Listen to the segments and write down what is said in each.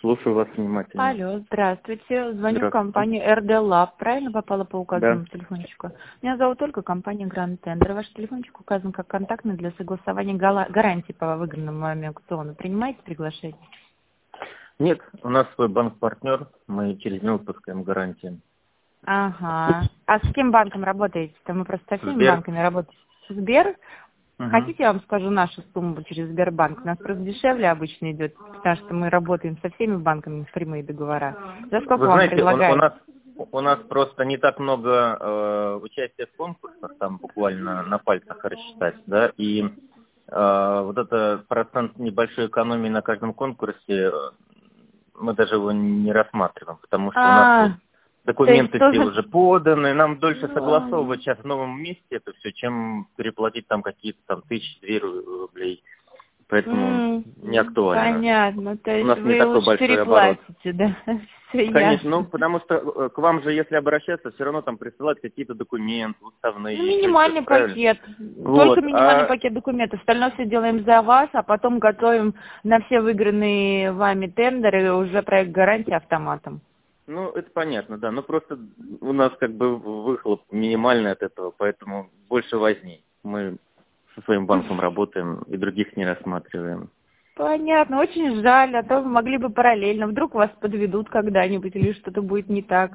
Слушаю вас внимательно. Алло, здравствуйте. Звоню в Здравствуйте. компанию RD Lab. Правильно попала по указанному Да. телефончику? Меня зовут Ольга, компания Grand Tender. Ваш телефончик указан как контактный для согласования гарантий по выигранному вами аукциону. Принимаете приглашение? Нет, у нас свой банк-партнер, мы через него выпускаем гарантии. Ага. А с каким банком работаете? Там мы просто со всеми Сбер. банками работаем. Сбер? Угу. Хотите, я вам скажу нашу сумму через Сбербанк? У нас просто дешевле обычно идет, потому что мы работаем со всеми банками в прямые договора. За сколько Вы вам знаете, предлагают? у нас просто не так много участия в конкурсах, там буквально на пальцах рассчитать, да, и вот это процент небольшой экономии на каждом конкурсе, мы даже его не рассматриваем, потому что у нас вот документы то есть все тоже... уже поданы, нам дольше согласовывать сейчас в новом месте это все, чем переплатить там какие-то там 1000-2 рублей. Поэтому не актуально. Понятно, то У есть нас не вы такой лучше большой оборот. переплатите, да? Все Конечно, ну ясно. потому что к вам же, если обращаться, все равно там присылать какие-то документы, уставные. Ну, еще что-то, минимальный правильно? пакет. Вот. Только минимальный пакет документов. Остальное все делаем за вас, а потом готовим на все выигранные вами тендеры уже проект гарантии автоматом. Ну, это понятно, да. Но просто у нас как бы выхлоп минимальный от этого, поэтому больше возни. Мы со своим банком работаем и других не рассматриваем. Понятно, очень жаль, а то вы могли бы параллельно. Вдруг вас подведут когда-нибудь или что-то будет не так.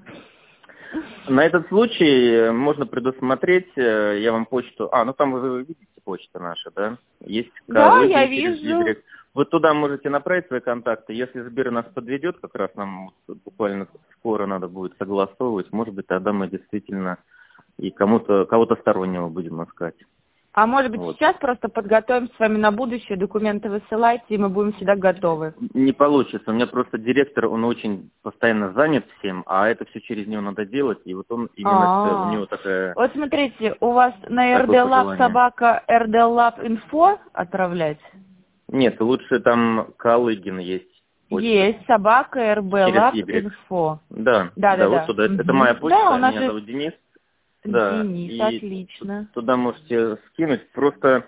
На этот случай можно предусмотреть, я вам почту... ну там вы видите почта наша, да? Есть Да, я Калыгин через вижу. Y. Вы туда можете направить свои контакты. Если Сбер нас подведет, как раз нам вот буквально скоро надо будет согласовывать, может быть, тогда мы действительно и кого-то стороннего будем искать. А может быть, Вот. сейчас просто подготовим с вами на будущее, документы высылайте, и мы будем всегда готовы. Не получится. У меня просто директор, он очень постоянно занят всем, а это все через него надо делать, и вот он именно, у него такая... Вот смотрите, у вас на Такое RD Lab пожелание. собака RD Lab Info отправлять? Нет, лучше там Калыгин есть. Почта. Есть, собака RB Через Lab Y. Info. Да, Да. вот туда. Это моя Да, почта, у нас меня есть зовут Денис. Да, Денис, и отлично. туда можете скинуть. Просто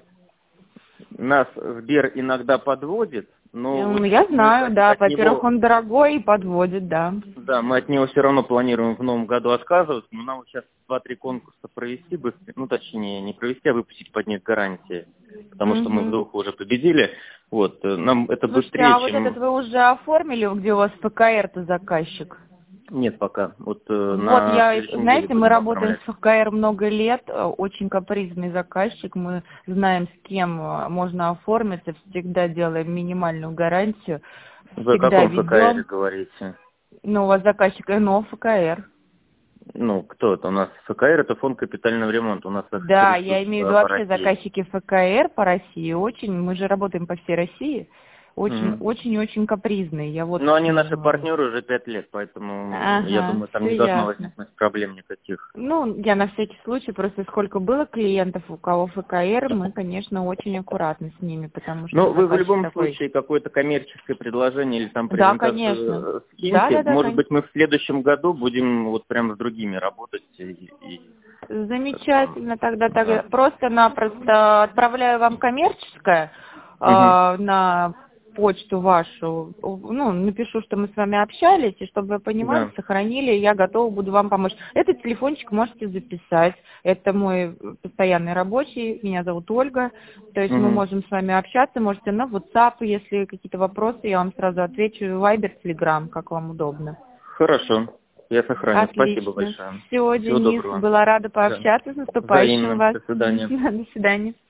нас Сбер иногда подводит, но вот Я мы знаю, да. от Во-первых, него... он дорогой и подводит, да. Да, мы от него все равно планируем в новом году отказываться, но нам сейчас 2-3 конкурса провести быстрее, ну точнее не провести, а выпустить под них гарантии, потому что мы в двух уже победили. Вот, нам это Слушайте, быстрее, а вот чем... этот вы уже оформили, где у вас ФКР-то заказчик? Нет пока. Вот Вот на я, следующей неделе знаете, мы будем работаем оформлять. с ФКР много лет, очень капризный заказчик, мы знаем, с кем можно оформиться, всегда делаем минимальную гарантию, Вы о всегда каком ФКР ведем. говорите? Ну, у вас заказчик НО ФКР. Ну, кто это? У нас ФКР это фонд капитального ремонта. У нас их 3 Да, я штуки имею в виду по вообще России. заказчики ФКР по России, очень, мы же работаем по всей России, очень капризные. Я вот Ну, они почему наши говорю. партнеры уже 5 лет, поэтому я Ага, думаю, там все не должно ясно. возникнуть проблем никаких. Ну, я на всякий случай, просто сколько было клиентов, у кого ФКР, мы, конечно, очень аккуратны с ними, потому что Ну, вы в заказчик любом такой. случае какое-то коммерческое предложение или там Да, конечно. презентацию скиньте. Да, Может конечно. быть, мы в следующем году будем вот прямо с другими работать. Замечательно, тогда Да. просто-напросто отправляю вам коммерческое Мгм. на почту вашу, ну, напишу, что мы с вами общались, и чтобы вы понимали, Да. сохранили, я готова буду вам помочь. Этот телефончик можете записать, это мой постоянный рабочий, меня зовут Ольга, то есть мы Мгм. можем с вами общаться, можете на WhatsApp, если какие-то вопросы, я вам сразу отвечу, Viber, Telegram, как вам удобно. Хорошо. Я сохраню. Спасибо Отлично. большое. Все, Всего Денис, доброго. была рада Да. пообщаться. С наступающим Взаимно. вас. До свидания. До свидания.